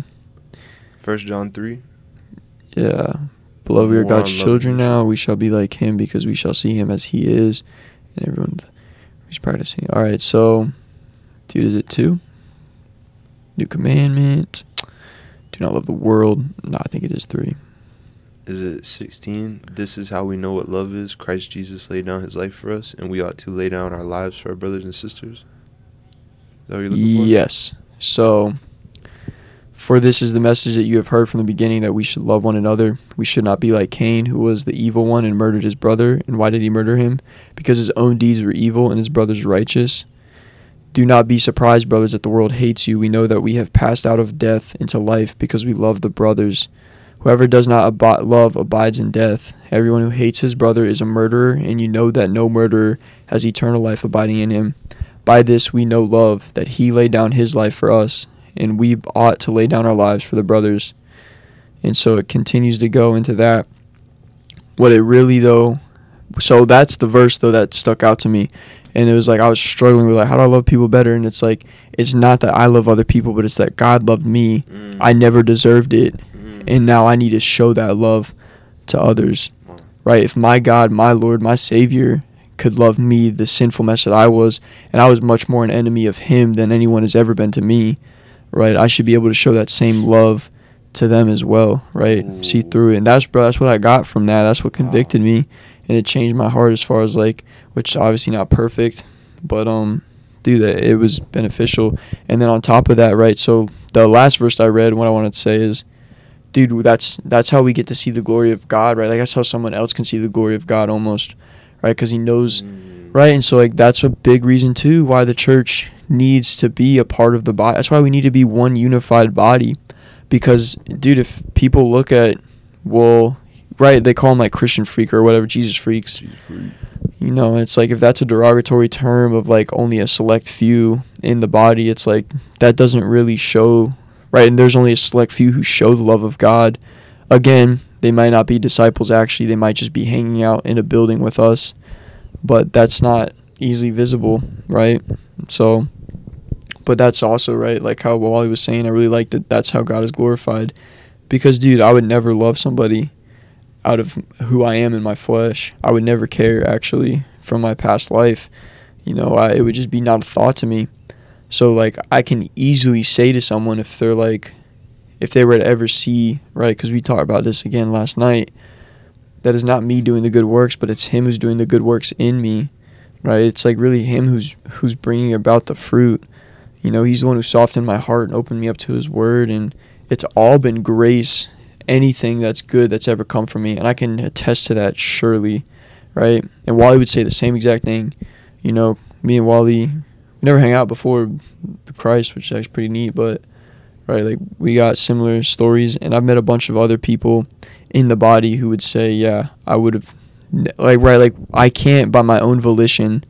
1 John 3? Yeah. Beloved, we are More God's on love children and now. worship. We shall be like him because we shall see him as he is. And everyone is practicing. All right, so, dude, is it 2? New commandment. Do not love the world. No, I think it is 3. Is it 16? This is how we know what love is. Christ Jesus laid down his life for us, and we ought to lay down our lives for our brothers and sisters. Is that what you're looking for? Yes. So, for this is the message that you have heard from the beginning, that we should love one another. We should not be like Cain, who was the evil one and murdered his brother. And why did he murder him? Because his own deeds were evil and his brother's righteous. Do not be surprised, brothers, that the world hates you. We know that we have passed out of death into life because we love the brothers. Whoever does not love abides in death. Everyone who hates his brother is a murderer, and you know that no murderer has eternal life abiding in him. By this we know love, that he laid down his life for us, and we ought to lay down our lives for the brothers. And so it continues to go into that. What it really, though, so that's the verse, though, that stuck out to me. And it was like I was struggling with, like, how do I love people better? And it's like, it's not that I love other people, but it's that God loved me. I never deserved it. And now I need to show that love to others, right? If my God, my Lord, my Savior could love me, the sinful mess that I was, and I was much more an enemy of him than anyone has ever been to me, right? I should be able to show that same love to them as well, right? Ooh. See through it. And that's what I got from that. That's what convicted me, and it changed my heart as far as, like, which is obviously not perfect, but dude, that it was beneficial. And then on top of that, right? So the last verse I read, what I wanted to say is, dude, that's how we get to see the glory of God, right? Like, that's how someone else can see the glory of God almost, right? Because he knows, right? And so, like, that's a big reason, too, why the church needs to be a part of the body. That's why we need to be one unified body. Because, dude, if people look at, well, right, they call them, like, Christian freak or whatever, Jesus freaks. You know, it's like, if that's a derogatory term of, like, only a select few in the body, it's like, that doesn't really show, right? And there's only a select few who show the love of God. Again, they might not be disciples, actually. They might just be hanging out in a building with us. But that's not easily visible, right? So, but that's also, right, like how Wally was saying, I really like that that's how God is glorified. Because, dude, I would never love somebody out of who I am in my flesh. I would never care, actually, from my past life. You know, it would just be not a thought to me. So, like, I can easily say to someone if they're, like, if they were to ever see, right, because we talked about this again last night, that is not me doing the good works, but it's him who's doing the good works in me, right? It's, like, really him who's bringing about the fruit. You know, he's the one who softened my heart and opened me up to his word, and it's all been grace, anything that's good that's ever come from me, and I can attest to that surely, right? And Wally would say the same exact thing. You know, me and Wally, we never hang out before Christ, which is actually pretty neat, but, right, like, we got similar stories, and I've met a bunch of other people in the body who would say, yeah, I would have, like, right, like, I can't by my own volition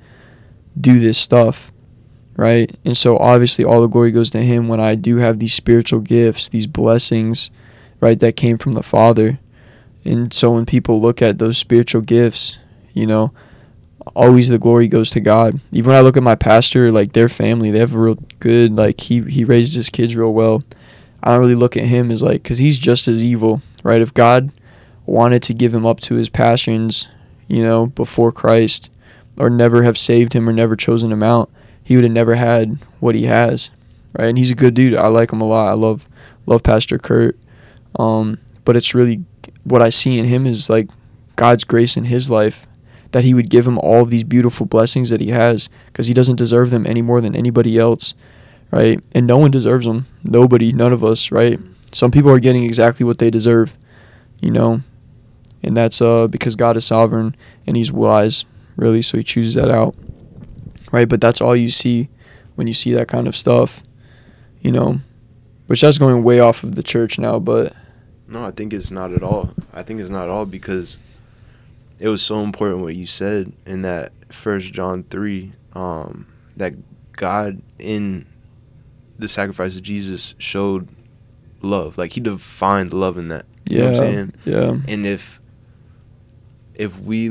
do this stuff, right? And so obviously all the glory goes to him when I do have these spiritual gifts, these blessings, right, that came from the Father. And so when people look at those spiritual gifts, you know, always the glory goes to God. Even when I look at my pastor, like, their family, they have a real good, like, he raised his kids real well. I don't really look at him as, like, because he's just as evil, right? If God wanted to give him up to his passions, you know, before Christ, or never have saved him or never chosen him out, he would have never had what he has, right? And he's a good dude. I like him a lot. I love Pastor Kurt. But it's really, what I see in him is, like, God's grace in his life, that he would give him all of these beautiful blessings that he has, because he doesn't deserve them any more than anybody else, right? And no one deserves them. Nobody, none of us, right? Some people are getting exactly what they deserve, you know, and that's because God is sovereign and he's wise, really, so he chooses that out, right? But that's all you see when you see that kind of stuff, you know, which that's going way off of the church now, but... No, I think it's not at all. I think it's not at all, because it was so important what you said in that 1 John 3, that God in the sacrifice of Jesus showed love. Like, he defined love in that. You know what I'm saying? Yeah. And if we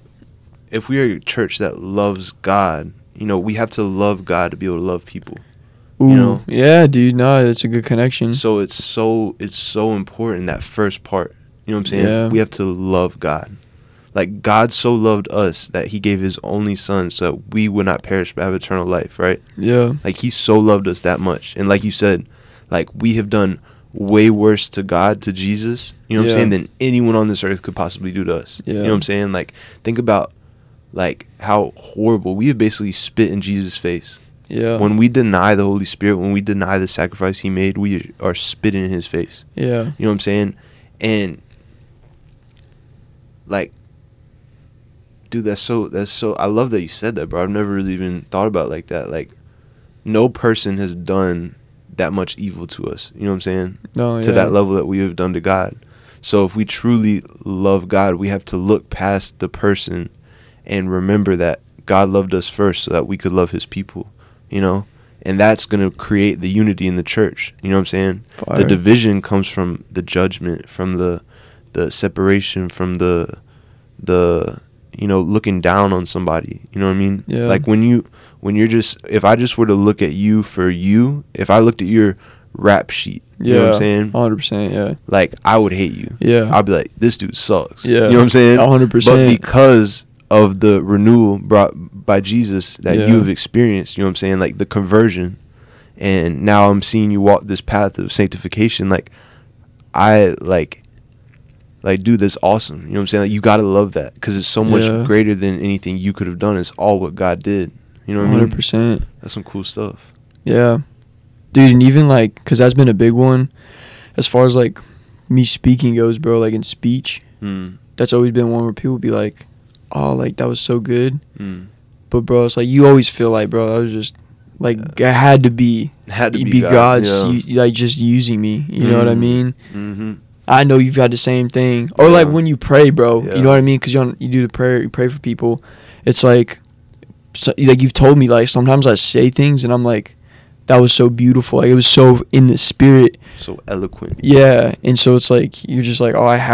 are a church that loves God, you know, we have to love God to be able to love people. Ooh, you know? yeah, dude. No, that's a good connection. So it's so important, that first part. You know what I'm saying? Yeah. We have to love God. Like, God so loved us that he gave his only son so that we would not perish but have eternal life, right? Yeah. Like, he so loved us that much. And like you said, like, we have done way worse to God, to Jesus, you know what I'm Yeah. saying, than anyone on this earth could possibly do to us. Yeah. You know what I'm saying? Like, think about, like, how horrible. We have basically spit in Jesus' face. Yeah. When we deny the Holy Spirit, when we deny the sacrifice he made, we are spitting in his face. Yeah. You know what I'm saying? And, like, dude, that's so, I love that you said that, bro. I've never really even thought about it like that. Like, no person has done that much evil to us. You know what I'm saying? No, To yeah. that level that we have done to God. So if we truly love God, we have to look past the person and remember that God loved us first so that we could love his people, you know? And that's going to create the unity in the church. You know what I'm saying? Fire. The division comes from the judgment, from the separation, from the you know, looking down on somebody. You know what I mean? Yeah. Like, when you're just, if I just were to look at you for you, if I looked at your rap sheet, you know what I'm saying? 100%, yeah. Like, I would hate you. Yeah. I'd be like, this dude sucks. Yeah. You know what I'm saying? 100%. But because of the renewal brought by Jesus that Yeah. you have experienced, you know what I'm saying? Like, the conversion. And now I'm seeing you walk this path of sanctification. Like, I, like, dude, that's awesome. You know what I'm saying? Like, you got to love that because it's so much Yeah. greater than anything you could have done. It's all what God did. You know what I mean? 100%. That's some cool stuff. Yeah. Dude, and even, like, because that's been a big one as far as, like, me speaking goes, bro. Like, in speech, that's always been one where people be like, oh, like, that was so good. But, bro, it's like, you always feel like, bro, that was just, like, it had to be God's, like, just using me. You know what I mean? Mm-hmm. I know you've had the same thing. Or, like, when you pray, bro, Yeah. you know what I mean? Because you do the prayer, you pray for people. It's like, like, you've told me, like, sometimes I say things and I'm like, that was so beautiful. Like, it was so in the spirit. So eloquent. Yeah. And so it's like, you're just like, oh, I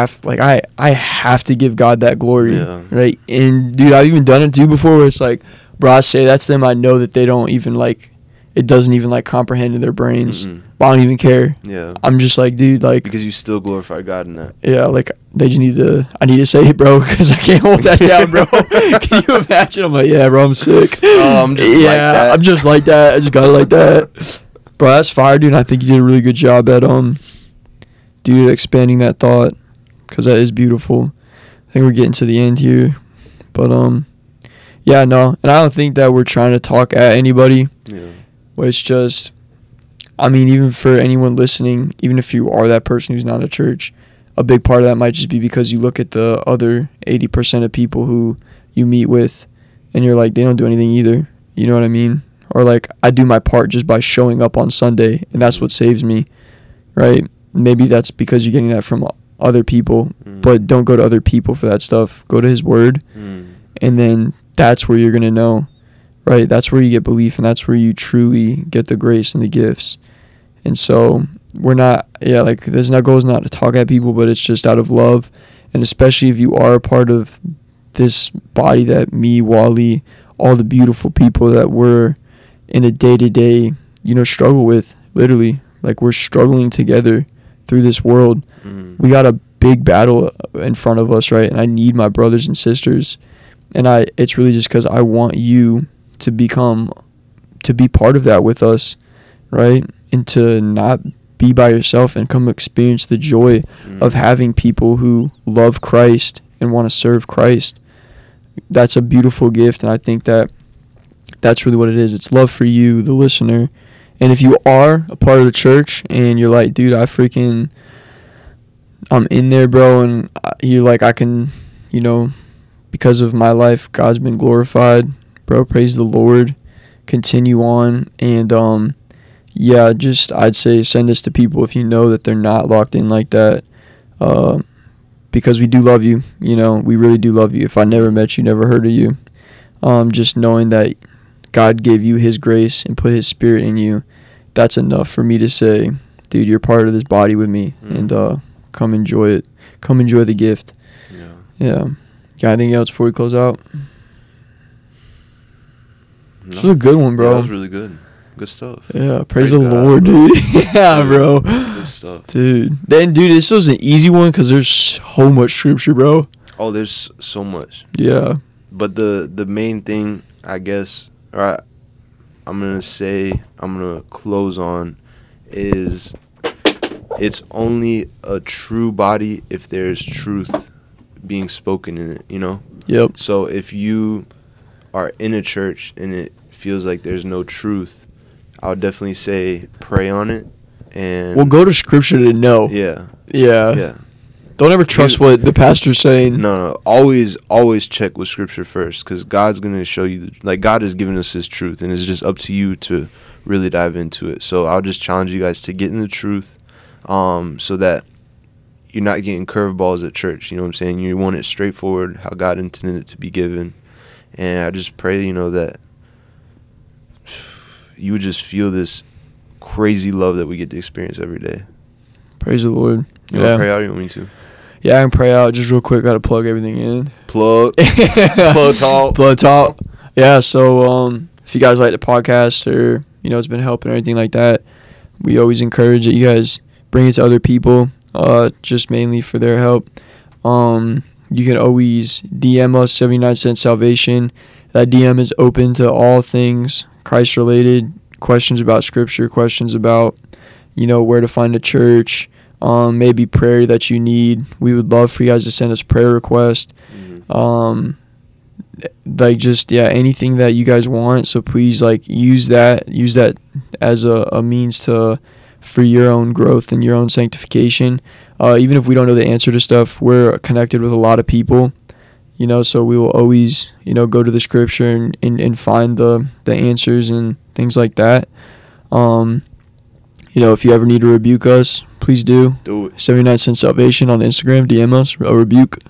have to give God that glory. Yeah. Right? And, dude, I've even done it, too, before where it's like, bro, I say that to them. I know that they don't even, like, it doesn't even, like, comprehend in their brains. Mm-mm. But I don't even care. Yeah. I'm just like, dude, like, Because you still glorify God in that. yeah, like, they just I need to say it, bro, because I can't hold that down, bro. Can you imagine? I'm like, yeah, bro, I'm sick. Oh, I'm just like that. I'm just like that. I just got it like that. Bro, that's fire, dude. And I think you did a really good job at, dude, expanding that thought, because that is beautiful. I think we're getting to the end here. But, yeah, no. And I don't think that we're trying to talk at anybody. Yeah. It's just, I mean, even for anyone listening, even if you are that person who's not at church, a big part of that might just be because you look at the other 80% of people who you meet with and you're like, they don't do anything either. You know what I mean? Or like, I do my part just by showing up on Sunday and that's what saves me, right? Maybe that's because you're getting that from other people, but don't go to other people for that stuff. Go to his word, and then that's where you're going to know, right? That's where you get belief, and that's where you truly get the grace and the gifts. And so we're not, like, there's no goal is not to talk at people, but it's just out of love. And especially if you are a part of this body that me, Wally, all the beautiful people that we're in a day-to-day, struggle with, literally. Like, we're struggling together through this world. We got a big battle in front of us, right? And I need my brothers and sisters. And it's really just because I want you to be part of that with us, right? And to not be by yourself and come experience the joy of having people who love Christ and want to serve Christ. That's a beautiful gift, and I think that's really what it is. It's love for you, the listener. And if you are a part of the church and you're like, dude, I'm in there, bro, and you're like, I can, because of my life, God's been glorified, bro, praise the Lord, continue on. And I'd say send this to people if you know that they're not locked in like that, because we do love you. We really do love you. If I never met you, never heard of you, just knowing that God gave you his grace and put his spirit in you, that's enough for me to say, dude, you're part of this body with me, and come enjoy it. Come enjoy the gift. Yeah. Got anything else before we close out? No. This was a good one, bro. Yeah, that was really good. Good stuff. Yeah, praise the God, Lord, bro. dude. Yeah, bro. Good stuff. Dude. Then, dude, this was an easy one because there's so much scripture, bro. Oh, there's so much. Yeah. But the main thing, I guess, or I'm going to close on is it's only a true body if there's truth being spoken in it, you know? Yep. So if you are in a church and it feels like there's no truth, I would definitely say pray on it. And Well, go to scripture to know. Yeah. Yeah. Yeah. Don't ever trust what the pastor's saying. No. Always check with scripture first, because God's going to show you, God has given us his truth, and it's just up to you to really dive into it. So I'll just challenge you guys to get in the truth, so that you're not getting curveballs at church. You know what I'm saying? You want it straightforward, how God intended it to be given. And I just pray, that you would just feel this crazy love that we get to experience every day. Praise the Lord. You want to pray out, or you want me to? Yeah, I can pray out. Just real quick, got to plug everything in. Plug talk. Plug talk. Yeah, so if you guys like the podcast, or, it's been helping or anything like that, we always encourage that you guys bring it to other people, just mainly for their help. You can always DM us, 79 Cent Salvation. That DM is open to all things Christ-related, questions about Scripture, questions about, where to find a church, maybe prayer that you need. We would love for you guys to send us prayer requests. Mm-hmm. Anything that you guys want. So please, use that as a means for your own growth and your own sanctification. Even if we don't know the answer to stuff, we're connected with a lot of people, so we will always, go to the scripture and find the answers and things like that. If you ever need to rebuke us, please do. Do it. 79 Cent Salvation on Instagram, DM us, a rebuke.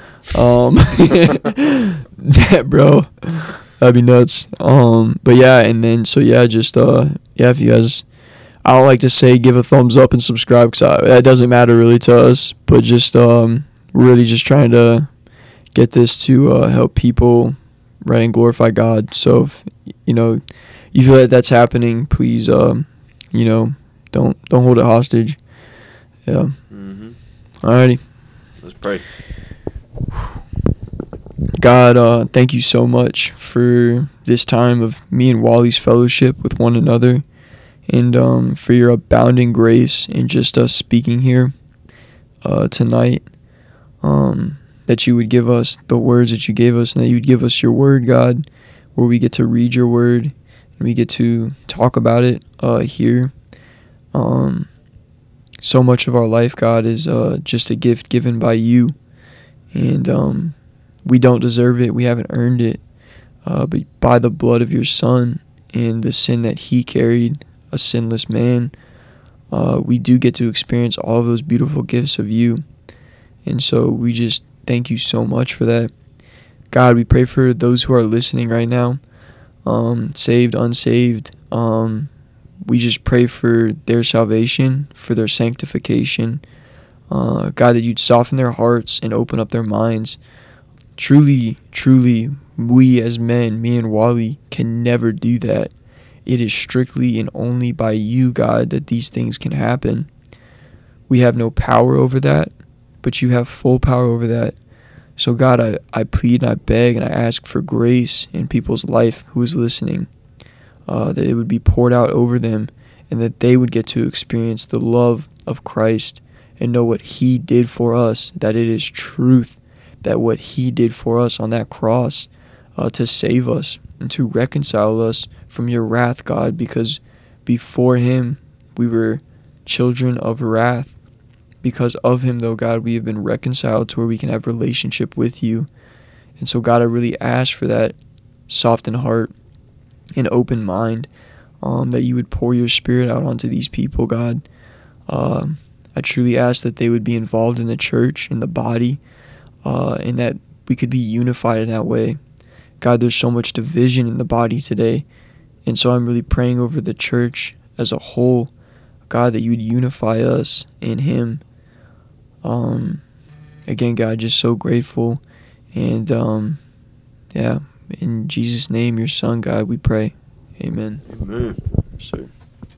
That, bro, that'd be nuts. But yeah, and then, if you guys, I don't like to say give a thumbs up and subscribe, because that doesn't matter really to us, but just really just trying to get this to help people, right, and glorify God. So if you feel that that's happening, please don't hold it hostage. Yeah. Mm-hmm. Alrighty. Let's pray. God, thank you so much for this time of me and Wally's fellowship with one another, and for your abounding grace in just us speaking here tonight, that you would give us the words that you gave us, and that you would give us your word, God, where we get to read your word and we get to talk about it here. So much of our life, God, is just a gift given by you, and we don't deserve it. We haven't earned it, but by the blood of your Son and the sin that he carried, a sinless man, we do get to experience all of those beautiful gifts of you. And so we just thank you so much for that. God, we pray for those who are listening right now, saved, unsaved. We just pray for their salvation, for their sanctification. God, that you'd soften their hearts and open up their minds. Truly, we as men, me and Wally, can never do that. It is strictly and only by you, God, that these things can happen. We have no power over that, but you have full power over that. So God, I plead and I beg and I ask for grace in people's life who is listening, that it would be poured out over them, and that they would get to experience the love of Christ and know what he did for us, that it is truth, that what he did for us on that cross, to save us and to reconcile us from your wrath, God, because before him we were children of wrath. Because of him, though, God, we have been reconciled to where we can have relationship with you. And so, God, I really ask for that softened heart and open mind, that you would pour your spirit out onto these people, God. I truly ask that they would be involved in the church, in the body, and that we could be unified in that way. God, there's so much division in the body today, and so I'm really praying over the church as a whole, God, that you would unify us in him. Again, God, just so grateful, and in Jesus' name, your Son, God, we pray. Amen. Amen. Sir.